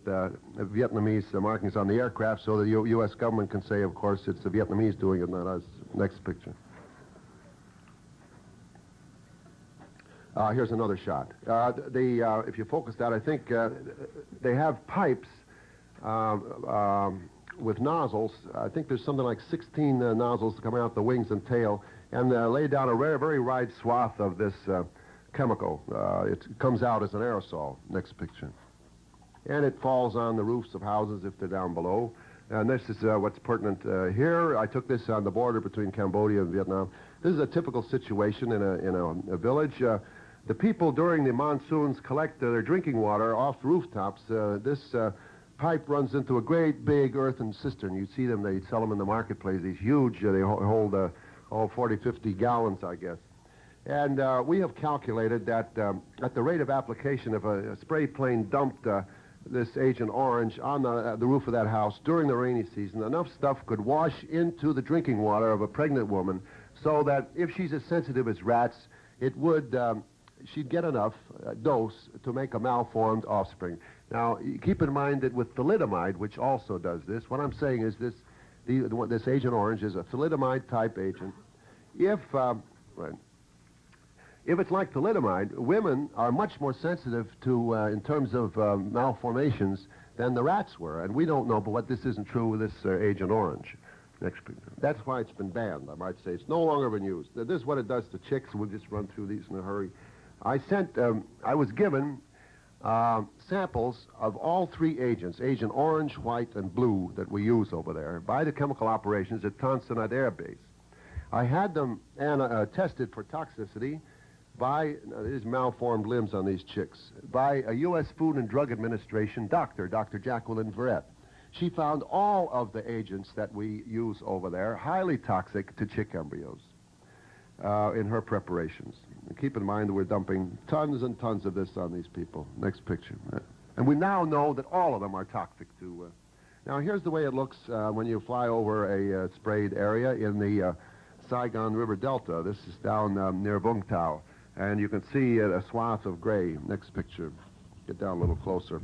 Vietnamese markings on the aircraft so the U.S. government can say, of course, it's the Vietnamese doing it, not us. Next picture. Here's another shot. If you focus that, I think they have pipes with nozzles. I think there's something like 16 nozzles coming out the wings and tail, and lay down a very, very wide swath of this chemical. It comes out as an aerosol. Next picture. And it falls on the roofs of houses if they're down below. And this is what's pertinent here. I took this on the border between Cambodia and Vietnam. This is a typical situation in a village. The people during the monsoons collect their drinking water off the rooftops. This pipe runs into a great big earthen cistern. You see them, they sell them in the marketplace. These huge, they hold 40, 50 gallons, I guess. And we have calculated that at the rate of application, if a spray plane dumped this Agent Orange on the roof of that house during the rainy season, enough stuff could wash into the drinking water of a pregnant woman so that if she's as sensitive as rats, it would... she'd get enough dose to make a malformed offspring. Now, keep in mind that with thalidomide, which also does this, what I'm saying is this Agent Orange is a thalidomide-type agent. If it's like thalidomide, women are much more sensitive to, in terms of malformations, than the rats were. And we don't know, but this isn't true with this Agent Orange. Next picture. That's why it's been banned, I might say. It's no longer been used. This is what it does to chicks. We'll just run through these in a hurry. I was given samples of all three agents, Agent Orange, White, and Blue, that we use over there, by the chemical operations at Tan Son Nhut Air Base. I had them tested for toxicity by, these malformed limbs on these chicks, by a U.S. Food and Drug Administration doctor, Dr. Jacqueline Verrett. She found all of the agents that we use over there highly toxic to chick embryos in her preparations. And keep in mind that we're dumping tons and tons of this on these people. Next picture. And we now know that all of them are toxic to... Now, here's the way it looks when you fly over a sprayed area in the Saigon River Delta. This is down near Vung Tau. And you can see a swath of gray. Next picture. Get down a little closer.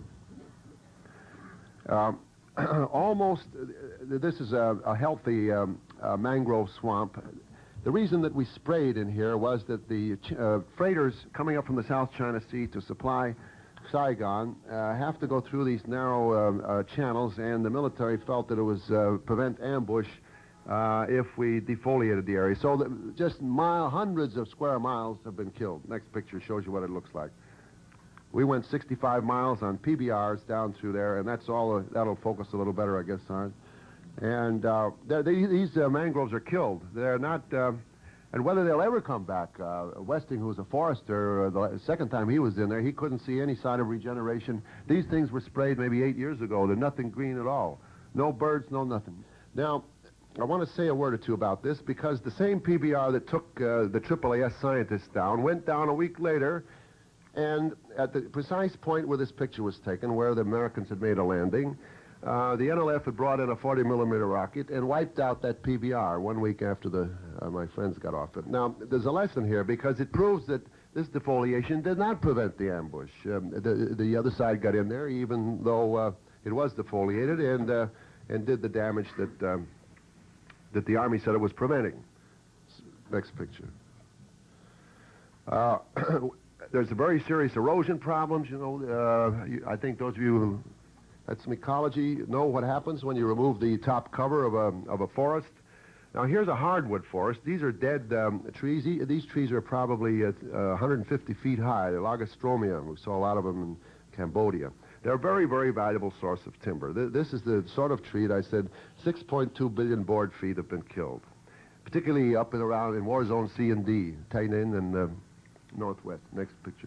Almost, this is a healthy mangrove swamp. The reason that we sprayed in here was that the freighters coming up from the South China Sea to supply Saigon have to go through these narrow channels, and the military felt that it was prevent ambush if we defoliated the area. So that just hundreds of square miles have been killed. Next picture shows you what it looks like. We went 65 miles on PBRs down through there, and that's all. That'll focus a little better, I guess, Sarge. And these mangroves are killed. They're not, and whether they'll ever come back, Westing, who was a forester, the second time he was in there, he couldn't see any sign of regeneration. These things were sprayed maybe 8 years ago. They're nothing green at all. No birds, no nothing. Now, I want to say a word or two about this, because the same PBR that took the AAAS scientists down went down a week later, and at the precise point where this picture was taken, where the Americans had made a landing, the NLF had brought in a 40-millimeter rocket and wiped out that PBR 1 week after my friends got off it. Now, there's a lesson here, because it proves that this defoliation did not prevent the ambush. The other side got in there, even though it was defoliated, and did the damage that the Army said it was preventing. Next picture. There's a very serious erosion problems, you know. I think those of you who... That's some ecology. Know what happens when you remove the top cover of a forest. Now, here's a hardwood forest. These are dead trees. These trees are probably 150 feet high. They're Lagostromium. We saw a lot of them in Cambodia. They're a very, very valuable source of timber. This is the sort of tree that I said 6.2 billion board feet have been killed, particularly up and around in war zone C and D, Tainan and northwest. Next picture.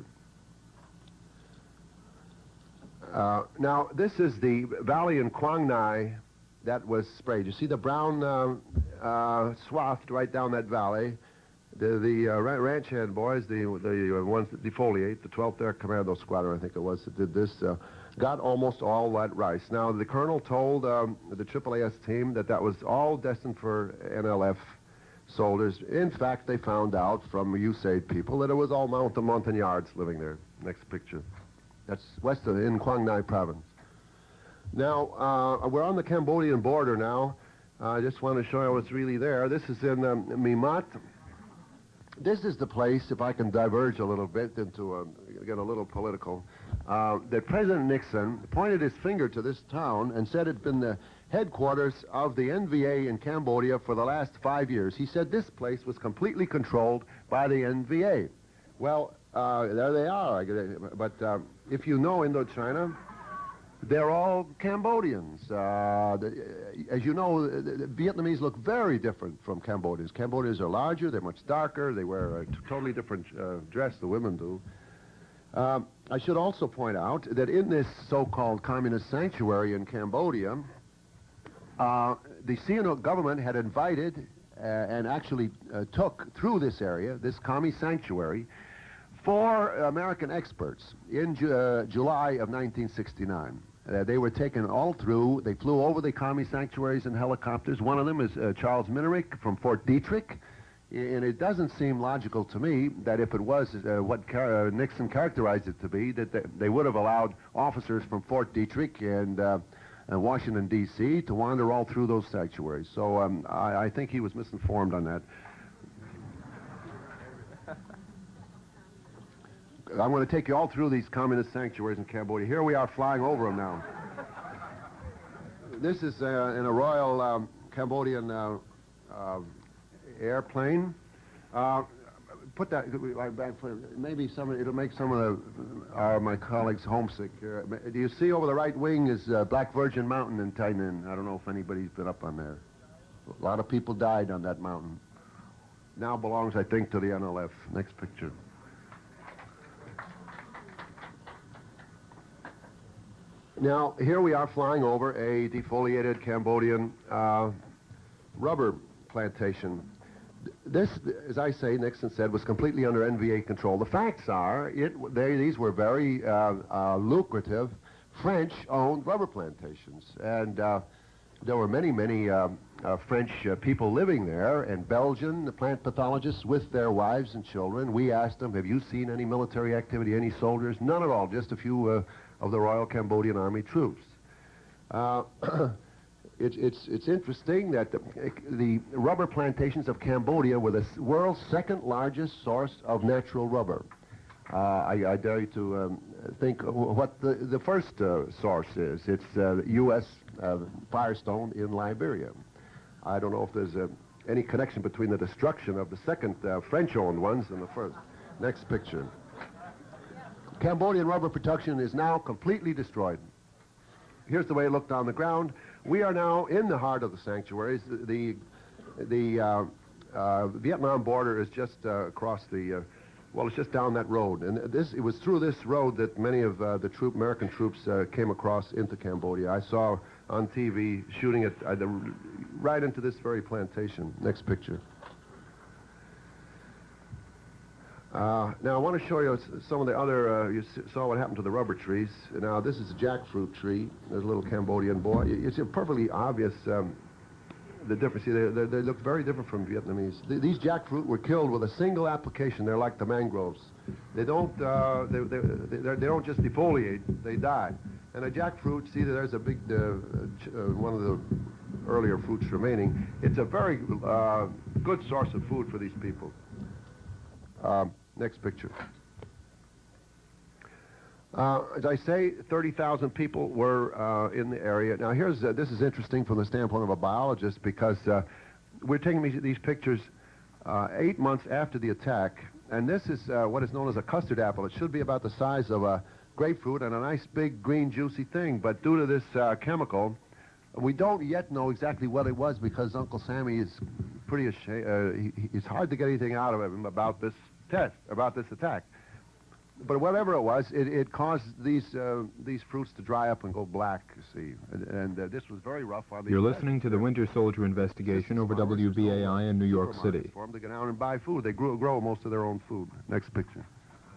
Now, this is the valley in Quang Ngai that was sprayed. You see the brown swath right down that valley. The ranch hand boys, the ones that defoliate, the 12th Air Commando Squadron, I think it was, that did this, got almost all that rice. Now, the colonel told the AAAS team that was all destined for NLF soldiers. In fact, they found out from USAID people that it was all Montagnards living there. Next picture. That's west of in Quang Ngai province. Now, we're on the Cambodian border now. I just want to show you what's really there. This is in Mimat. This is the place, if I can diverge a little bit into get a little political, that President Nixon pointed his finger to this town and said it'd been the headquarters of the NVA in Cambodia for the last 5 years. He said this place was completely controlled by the NVA. Well, there they are. But if you know Indochina, they're all Cambodians. As you know, the Vietnamese look very different from Cambodians. Cambodians are larger, they're much darker, they wear a totally different dress, the women do. I should also point out that in this so-called communist sanctuary in Cambodia, the Sihanouk government had invited and actually took through this area, this commie sanctuary, 4 American experts in July of 1969. They were taken all through. They flew over the commie sanctuaries in helicopters. One of them is Charles Minerick from Fort Detrick. And it doesn't seem logical to me that if it was what Nixon characterized it to be, that they would have allowed officers from Fort Detrick and Washington, D.C. to wander all through those sanctuaries. So I think he was misinformed on that. I'm going to take you all through these communist sanctuaries in Cambodia. Here we are flying over them now. This is in a Royal Cambodian airplane. Put that, maybe it'll make some of my colleagues homesick. Do you see over the right wing is Black Virgin Mountain in Tainan? I don't know if anybody's been up on there. A lot of people died on that mountain. Now belongs, I think, to the NLF. Next picture. Now, here we are flying over a defoliated Cambodian rubber plantation. This, as I say, Nixon said, was completely under NVA control. The facts are, these were very lucrative French-owned rubber plantations. And there were many, many French people living there, and Belgian plant pathologists with their wives and children. We asked them, have you seen any military activity, any soldiers? None at all, just a few of the Royal Cambodian Army troops. It's interesting that the rubber plantations of Cambodia were the world's second largest source of natural rubber. I dare you to think what the first source is. It's U.S. Firestone in Liberia. I don't know if there's any connection between the destruction of the second French-owned ones and the first. Next picture. Cambodian rubber production is now completely destroyed. Here's the way it looked on the ground. We are now in the heart of the sanctuaries. The Vietnam border is just across the, well, it's just down that road. And it was through this road that many of the American troops came across into Cambodia. I saw on TV shooting it right into this very plantation. Next picture. Now, I want to show you some of the other, you saw what happened to the rubber trees. Now, this is a jackfruit tree. There's a little Cambodian boy. It's perfectly obvious the difference. See, they look very different from Vietnamese. These jackfruit were killed with a single application. They're like the mangroves. They don't just defoliate, they die. And a jackfruit, see, there's a big, one of the earlier fruits remaining. It's a very good source of food for these people. Next picture. As I say, 30,000 people were in the area. Now, this is interesting from the standpoint of a biologist because we're taking these pictures 8 months after the attack, and this is what is known as a custard apple. It should be about the size of a grapefruit and a nice big green juicy thing, but due to this chemical, we don't yet know exactly what it was because Uncle Sammy is pretty ashamed. It's hard to get anything out of him about this attack. But whatever it was, it caused these fruits to dry up and go black, you see. And this was very rough on the... You're listening to the Winter Soldier Investigation over WBAI in New York City. For them to get out and buy food. They grow most of their own food. Next picture.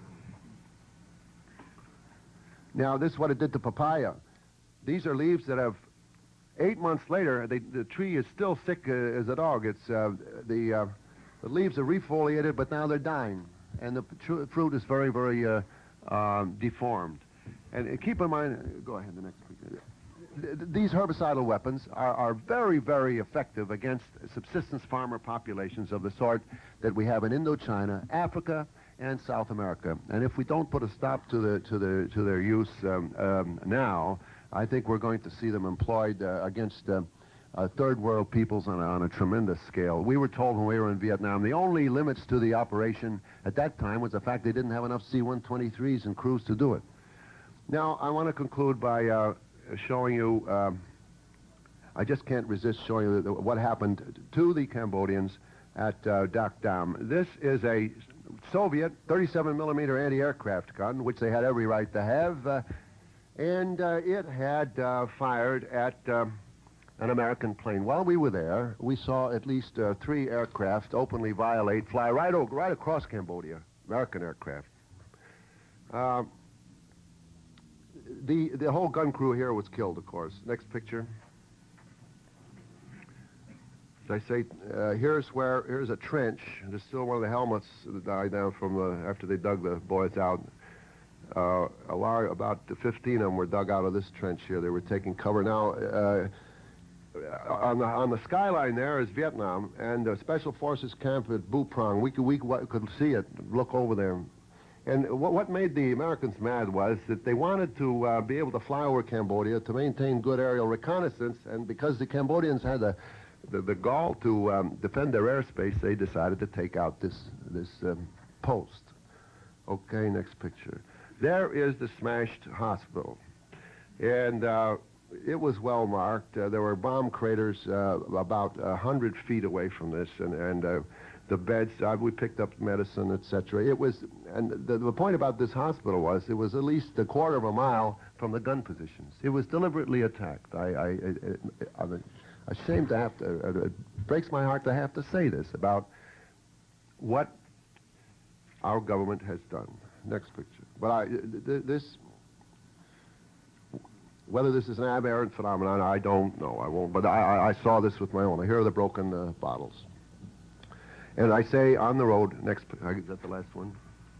Now, this is what it did to papaya. These are leaves that have... 8 months later, the tree is still thick as a dog. It's the leaves are refoliated, but now they're dying. And the fruit is very, very deformed. And keep in mind, go ahead, the next picture. these herbicidal weapons are very, very effective against subsistence farmer populations of the sort that we have in Indochina, Africa, and South America. And if we don't put a stop to their use now, I think we're going to see them employed against third world peoples on a tremendous scale. We were told when we were in Vietnam the only limits to the operation at that time was the fact they didn't have enough C-123s and crews to do it. Now, I want to conclude by showing you, I just can't resist showing you what happened to the Cambodians at Dak Dam. This is a Soviet 37-millimeter anti-aircraft gun, which they had every right to have, and it had fired at an American plane. While we were there, we saw at least 3 aircraft openly fly right across Cambodia, American aircraft. The whole gun crew here was killed, of course. Next picture. As I say, here's a trench. There's still one of the helmets that died down from after they dug the boys out. About 15 of them were dug out of this trench here. They were taking cover. Now, on the skyline there is Vietnam, and the Special Forces camp at Bu Prong. We could see it, look over there. And what made the Americans mad was that they wanted to be able to fly over Cambodia to maintain good aerial reconnaissance, and because the Cambodians had the gall to defend their airspace, they decided to take out this post. Okay, next picture. There is the smashed hospital, and it was well marked. There were bomb craters about 100 feet away from this, and the beds, we picked up medicine, etc. It was, and the point about this hospital was it was at least a quarter of a mile from the gun positions. It was deliberately attacked. I'm ashamed to have to, it breaks my heart to have to say this about what our government has done. Next picture. But whether this is an aberrant phenomenon, I don't know. I won't. But I saw this with my own. Here are the broken bottles. And I say on the road, is that the last one?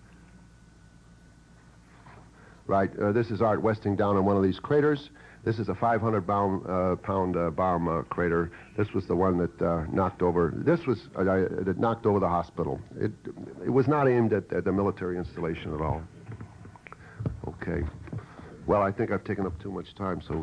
Right, this is Art Westing down in one of these craters. This is a 500-pound bomb crater. This was the one that knocked over, that knocked over the hospital. It was not aimed at the military installation at all. Okay. Well, I think I've taken up too much time, so...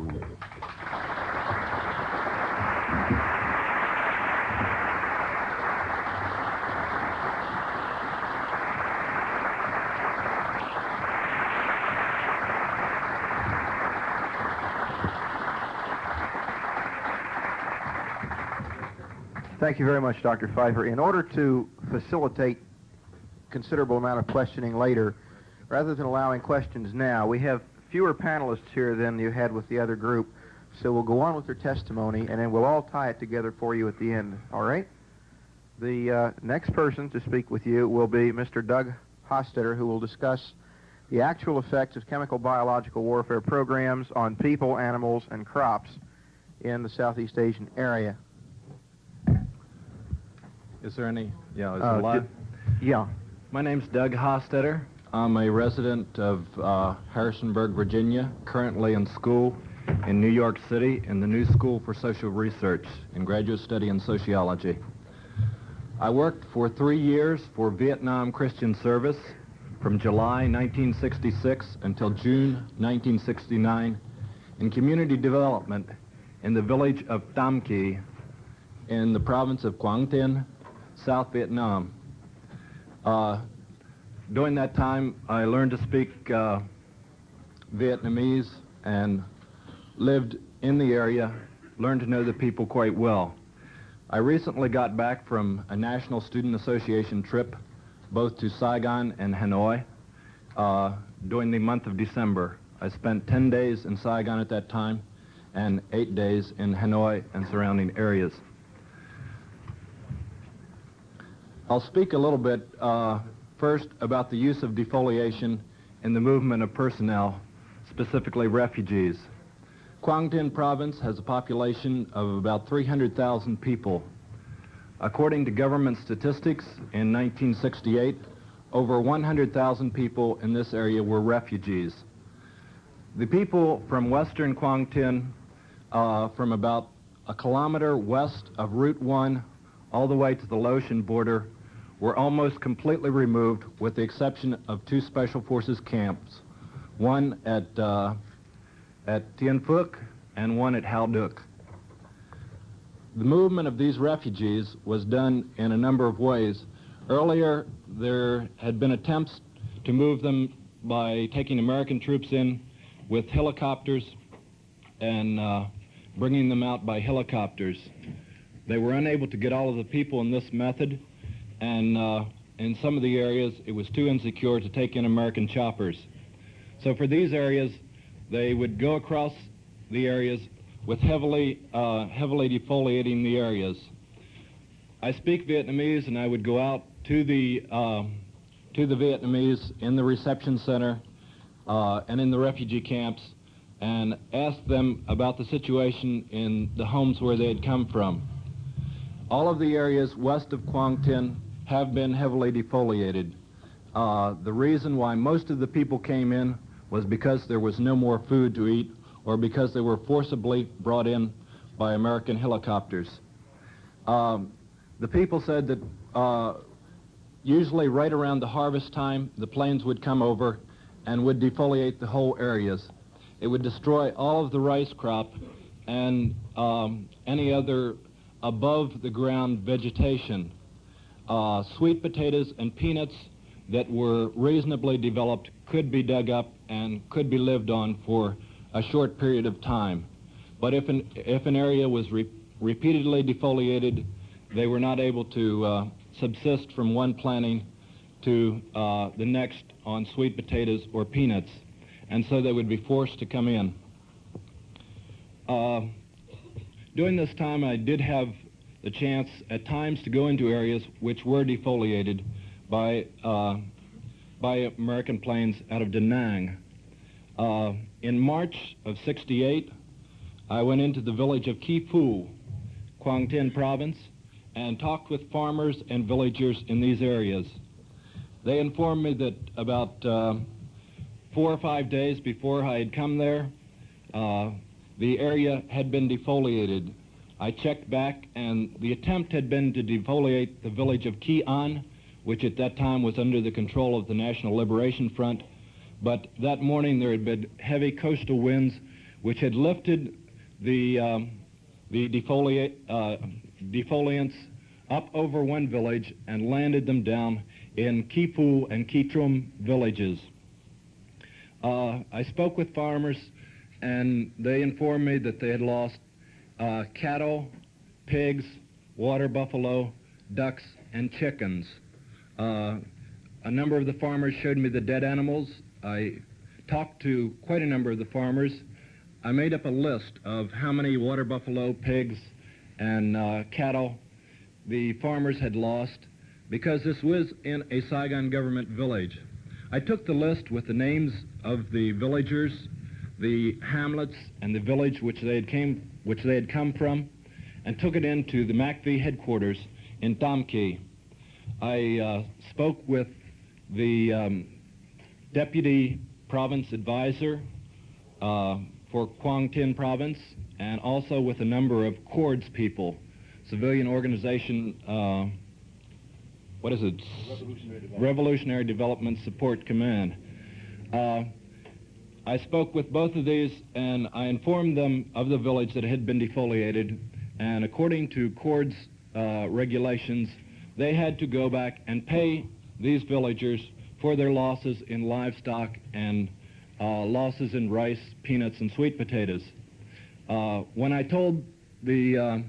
Thank you very much, Dr. Pfeiffer. In order to facilitate considerable amount of questioning later, rather than allowing questions now, we have fewer panelists here than you had with the other group, so we'll go on with their testimony, and then we'll all tie it together for you at the end, all right? The next person to speak with you will be Mr. Doug Hostetter, who will discuss the actual effects of chemical biological warfare programs on people, animals, and crops in the Southeast Asian area. Is there any? Yeah, is it live? Yeah. My name's Doug Hostetter. I'm a resident of Harrisonburg, Virginia, currently in school in New York City in the New School for Social Research in graduate study in sociology. I worked for 3 years for Vietnam Christian Service from July 1966 until June 1969 in community development in the village of Tam Kỳ in the province of Quang Tinh, South Vietnam. During that time, I learned to speak Vietnamese and lived in the area, learned to know the people quite well. I recently got back from a National Student Association trip, both to Saigon and Hanoi, during the month of December. I spent 10 days in Saigon at that time and 8 days in Hanoi and surrounding areas. I'll speak a little bit first about the use of defoliation in the movement of personnel, specifically refugees. Quang Tinh province has a population of about 300,000 people. According to government statistics, in 1968, over 100,000 people in this area were refugees. The people from western Quang Tinh from about a kilometer west of Route 1 all the way to the Laotian border were almost completely removed, with the exception of 2 Special Forces camps, one at Tien Phuc and one at Hao Duc. The movement of these refugees was done in a number of ways. Earlier, there had been attempts to move them by taking American troops in with helicopters and bringing them out by helicopters. They were unable to get all of the people in this method, and in some of the areas it was too insecure to take in American choppers. So for these areas, they would go across the areas with heavily defoliating the areas. I speak Vietnamese, and I would go out to the Vietnamese in the reception center and in the refugee camps and ask them about the situation in the homes where they had come from. All of the areas west of Quang Tin have been heavily defoliated. The reason why most of the people came in was because there was no more food to eat, or because they were forcibly brought in by American helicopters. The people said that usually right around the harvest time, the planes would come over and would defoliate the whole areas. It would destroy all of the rice crop and any other above-the-ground vegetation. Sweet potatoes and peanuts that were reasonably developed could be dug up and could be lived on for a short period of time. But if an area was repeatedly defoliated, they were not able to subsist from one planting to the next on sweet potatoes or peanuts, and so they would be forced to come in. During this time, I did have the chance at times to go into areas which were defoliated by American planes out of Da Nang. In March of '68, I went into the village of Qui Phu, Quang Tin province, and talked with farmers and villagers in these areas. They informed me that about 4 or 5 days before I had come there, the area had been defoliated. I checked back, and the attempt had been to defoliate the village of Qui An, which at that time was under the control of the National Liberation Front. But that morning there had been heavy coastal winds which had lifted the defoliants up over one village and landed them down in Qui Phu and Qui Trum villages. I spoke with farmers, and they informed me that they had lost cattle, pigs, water buffalo, ducks, and chickens. A number of the farmers showed me the dead animals. I talked to quite a number of the farmers. I made up a list of how many water buffalo, pigs, and cattle the farmers had lost, because this was in a Saigon government village. I took the list with the names of the villagers, the hamlets, and the village which they had come from, and took it into the MACV headquarters in Tam Kỳ. I spoke with the deputy province advisor for Quang Tin province, and also with a number of CORDS people, civilian organization, Revolutionary Development Support Command. I spoke with both of these, and I informed them of the village that had been defoliated, and according to CORDS regulations, they had to go back and pay these villagers for their losses in livestock and losses in rice, peanuts, and sweet potatoes. When I told the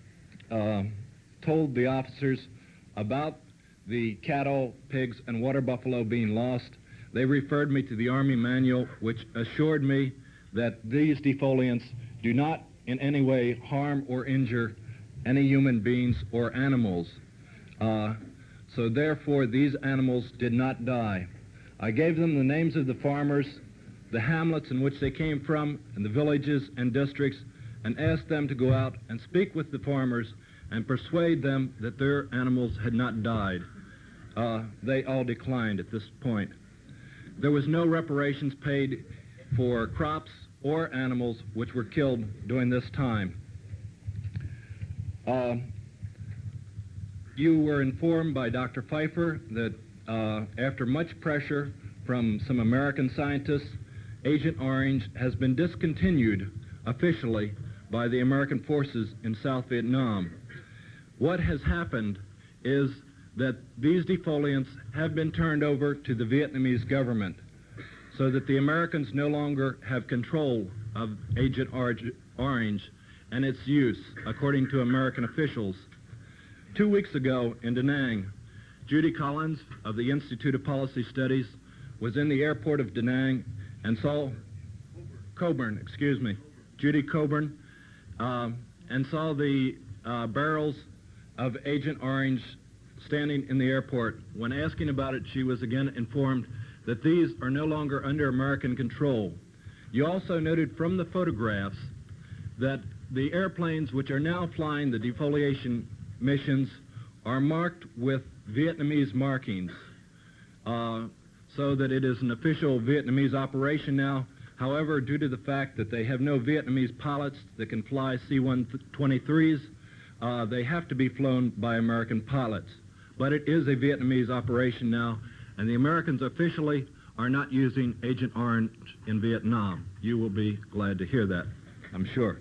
officers about the cattle, pigs, and water buffalo being lost, they referred me to the Army manual, which assured me that these defoliants do not in any way harm or injure any human beings or animals. So therefore, these animals did not die. I gave them the names of the farmers, the hamlets in which they came from, and the villages and districts, and asked them to go out and speak with the farmers and persuade them that their animals had not died. They all declined at this point. There was no reparations paid for crops or animals which were killed during this time. You were informed by Dr. Pfeiffer that after much pressure from some American scientists, Agent Orange has been discontinued officially by the American forces in South Vietnam. What has happened is that these defoliants have been turned over to the Vietnamese government so that the Americans no longer have control of Agent Orange and its use, according to American officials. 2 weeks ago in Da Nang, Judy Collins of the Institute of Policy Studies was in the airport of Da Nang and saw Judy Coburn, and saw the barrels of Agent Orange standing in the airport. When asking about it, she was again informed that these are no longer under American control. You also noted from the photographs that the airplanes which are now flying the defoliation missions are marked with Vietnamese markings, so that it is an official Vietnamese operation now. However, due to the fact that they have no Vietnamese pilots that can fly C-123s, they have to be flown by American pilots. But it is a Vietnamese operation now, and the Americans officially are not using Agent Orange in Vietnam. You will be glad to hear that, I'm sure.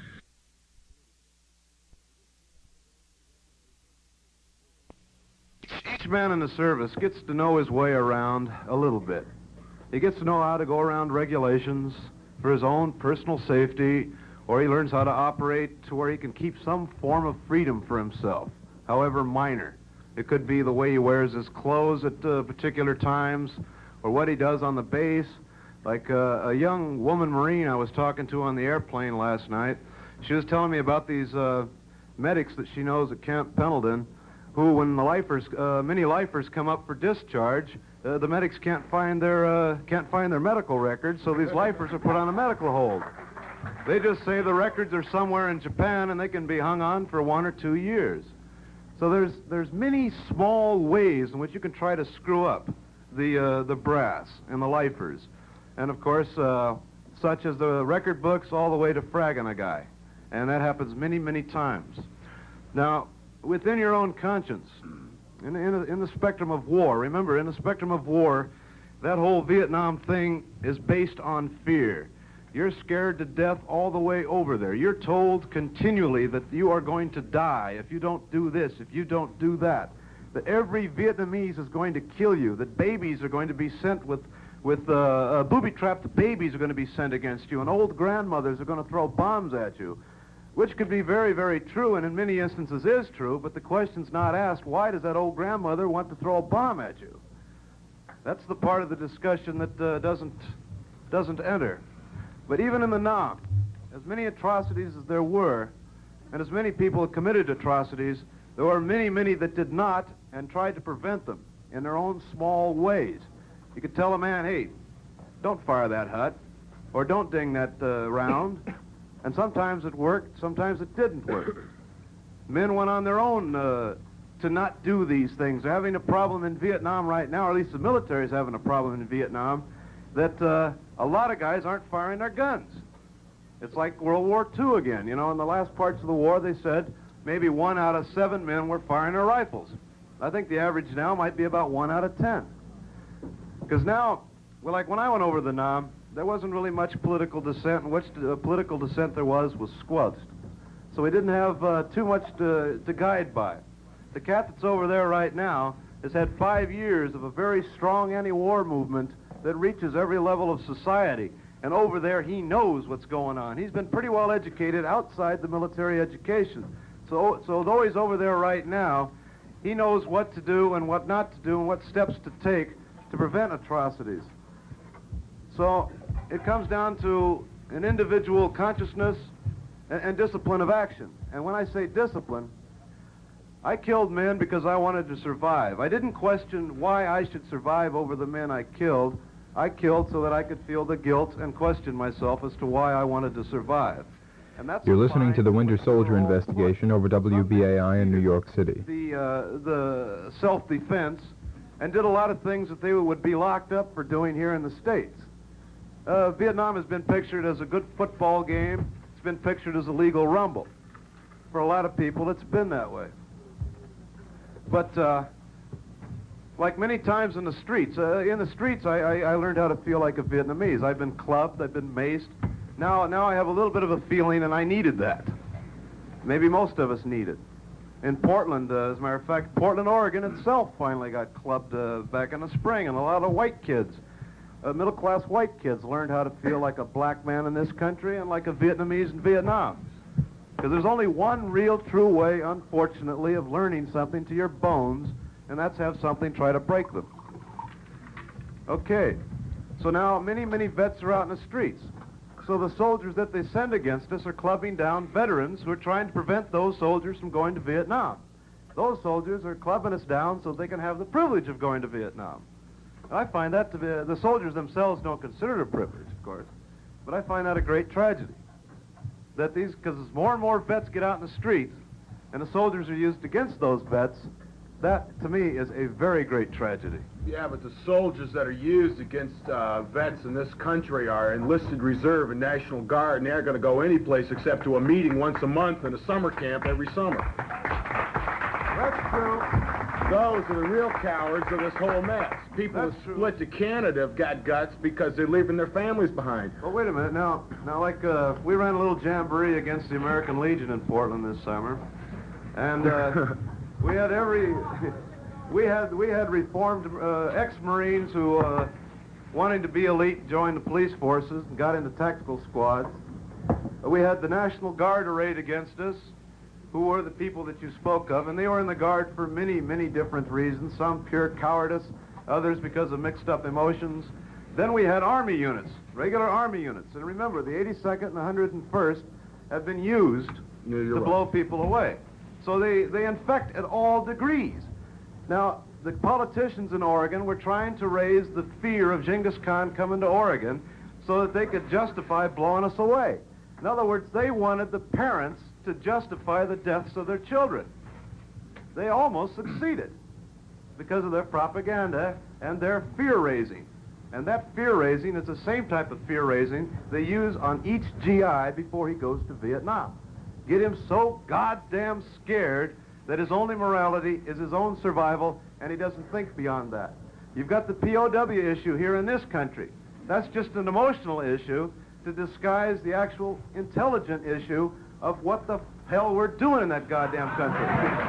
Each man in the service gets to know his way around a little bit. He gets to know how to go around regulations for his own personal safety, or he learns how to operate to where he can keep some form of freedom for himself, however minor. It could be the way he wears his clothes at particular times, or what he does on the base. Like a young woman Marine I was talking to on the airplane last night, she was telling me about these medics that she knows at Camp Pendleton, who, when the lifers, many lifers come up for discharge, the medics can't find their medical records, so these lifers are put on a medical hold. They just say the records are somewhere in Japan and they can be hung on for 1 or 2 years. So there's many small ways in which you can try to screw up the brass and the lifers, and of course, such as the record books all the way to fragging a guy, and that happens many, many times. Now, within your own conscience, in the spectrum of war, remember, in the spectrum of war, that whole Vietnam thing is based on fear. You're scared to death all the way over there. You're told continually that you are going to die if you don't do this, if you don't do that. That every Vietnamese is going to kill you. That babies are going to be sent with booby-trapped babies are going to be sent against you, and old grandmothers are going to throw bombs at you. Which could be very, very true, and in many instances is true, but the question's not asked, why does that old grandmother want to throw a bomb at you? That's the part of the discussion that doesn't enter. But even in the Nam, as many atrocities as there were, and as many people have committed atrocities, there were many, many that did not and tried to prevent them in their own small ways. You could tell a man, hey, don't fire that hut, or don't ding that round. And sometimes it worked, sometimes it didn't work. Men went on their own to not do these things. They're having a problem in Vietnam right now, or at least the military is having a problem in Vietnam, that a lot of guys aren't firing their guns. It's like World War II again. You know, in the last parts of the war, they said maybe 1 out of 7 men were firing their rifles. I think the average now might be about 1 out of 10. Because now, well, like when I went over the Nam, there wasn't really much political dissent, and which political dissent there was squelched. So we didn't have too much to guide by. The cat that's over there right now has had 5 years of a very strong anti-war movement that reaches every level of society. And over there, he knows what's going on. He's been pretty well educated outside the military education. So though he's over there right now, he knows what to do and what not to do and what steps to take to prevent atrocities. So it comes down to an individual consciousness and discipline of action. And when I say discipline, I killed men because I wanted to survive. I didn't question why I should survive over the men I killed. I killed so that I could feel the guilt and question myself as to why I wanted to survive. And that's You're listening to the Winter Soldier investigation over WBAI in New York City. The self-defense, and did a lot of things that they would be locked up for doing here in the States. Vietnam has been pictured as a good football game. It's been pictured as a legal rumble. For a lot of people, it's been that way. But like many times in the streets, I learned how to feel like a Vietnamese. I've been clubbed, I've been maced. Now I have a little bit of a feeling, and I needed that. Maybe most of us need it. In Portland, as a matter of fact, Portland, Oregon itself finally got clubbed back in the spring, and a lot of white kids, middle-class white kids, learned how to feel like a black man in this country and like a Vietnamese in Vietnam. Because there's only one real true way, unfortunately, of learning something to your bones, and that's have something try to break them. Okay, so now many, many vets are out in the streets. So the soldiers that they send against us are clubbing down veterans who are trying to prevent those soldiers from going to Vietnam. Those soldiers are clubbing us down so they can have the privilege of going to Vietnam. And I find that to be, the soldiers themselves don't consider it a privilege, of course, but I find that a great tragedy. That these, because as more and more vets get out in the streets and the soldiers are used against those vets, that to me is a very great tragedy. Yeah, but the soldiers that are used against vets in this country are enlisted reserve and National Guard, and they aren't going to go any place except to a meeting once a month and a summer camp every summer. That's true. Those are the real cowards of this whole mess. People That's who true. split to Canada have got guts because they're leaving their families behind. Well, wait a minute. Now, like, we ran a little jamboree against the American Legion in Portland this summer, and we had reformed ex-Marines who, wanting to be elite, joined the police forces and got into tactical squads. We had the National Guard arrayed against us, who were the people that you spoke of, and they were in the Guard for many, many different reasons, some pure cowardice, others because of mixed-up emotions. Then we had Army units, regular Army units. And remember, the 82nd and the 101st have been used to blow people away. So they infect at all degrees. Now, the politicians in Oregon were trying to raise the fear of Genghis Khan coming to Oregon so that they could justify blowing us away. In other words, they wanted the parents to justify the deaths of their children. They almost succeeded because of their propaganda and their fear-raising. And that fear-raising is the same type of fear-raising they use on each GI before he goes to Vietnam. Get him so goddamn scared that his only morality is his own survival, and he doesn't think beyond that. You've got the POW issue here in this country. That's just an emotional issue to disguise the actual intelligent issue of what the hell we're doing in that goddamn country.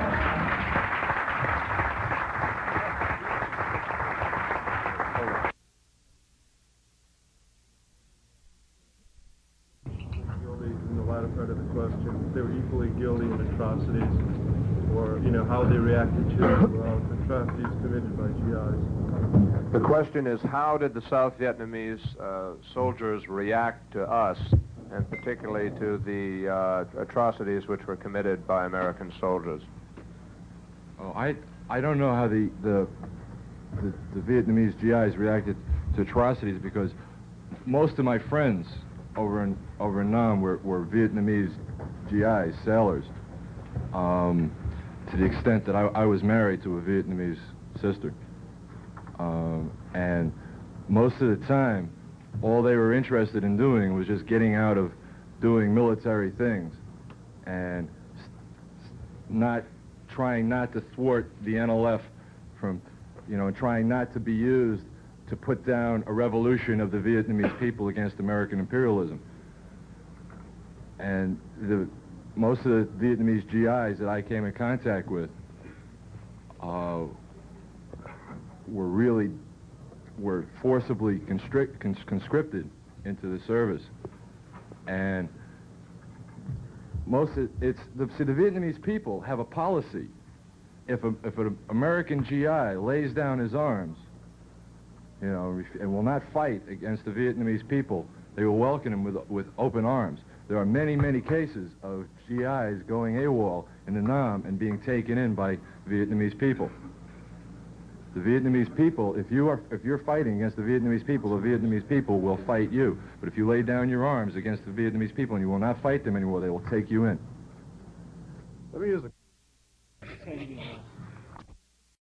Guilty in the latter part of the question. They were equally guilty in atrocities, or, how they reacted to atrocities committed by GIs. The question is, how did the South Vietnamese soldiers react to us, and particularly to the atrocities which were committed by American soldiers? Oh, I don't know how the Vietnamese GIs reacted to atrocities, because most of my friends over in Nam were Vietnamese GIs, sailors, to the extent that I was married to a Vietnamese sister. And most of the time, all they were interested in doing was just getting out of doing military things and trying not to thwart the NLF from, trying not to be used to put down a revolution of the Vietnamese people against American imperialism. And most of the Vietnamese GIs that I came in contact with were forcibly conscripted into the service. And the Vietnamese people have a policy. If an American GI lays down his arms, and will not fight against the Vietnamese people, they will welcome him with open arms. There are many, many cases of GIs going AWOL in the Nam and being taken in by Vietnamese people. The Vietnamese people, if you're fighting against the Vietnamese people will fight you. But if you lay down your arms against the Vietnamese people and you will not fight them anymore, they will take you in. Let me use a